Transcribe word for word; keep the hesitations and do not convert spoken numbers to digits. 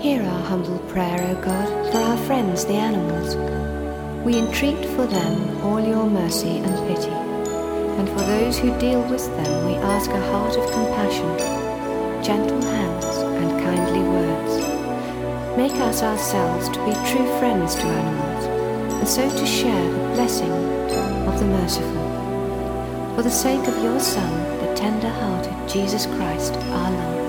Hear our humble prayer, O God, for our friends the animals. We entreat for them all your mercy and pity, and for those who deal with them we ask a heart of compassion, gentle hands and kindly words. Make us ourselves to be true friends to animals, and so to share the blessing of the merciful. For the sake of your Son, the tender-hearted Jesus Christ, our Lord.